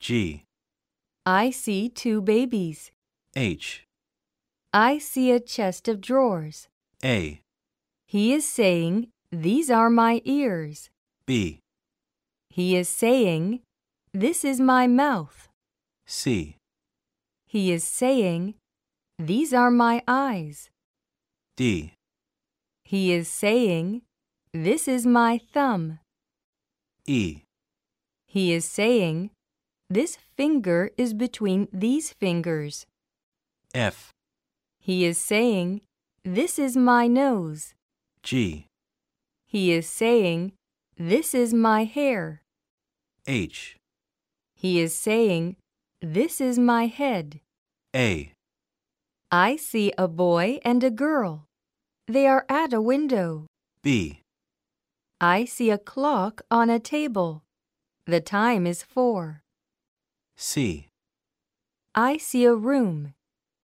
G. I see two babies. H. I see a chest of drawers. A. He is saying, "These are my ears." B. He is saying, "This is my mouth." C. He is saying, "These are my eyes." D. He is saying, "This is my thumb." E. He is saying, "This finger is between these fingers." F. He is saying, "This is my nose." G. He is saying, "This is my hair." H. He is saying, "This is my head." A. I see a boy and a girl. They are at a window. B. I see a clock on a table. The time is 4. C. I see a room.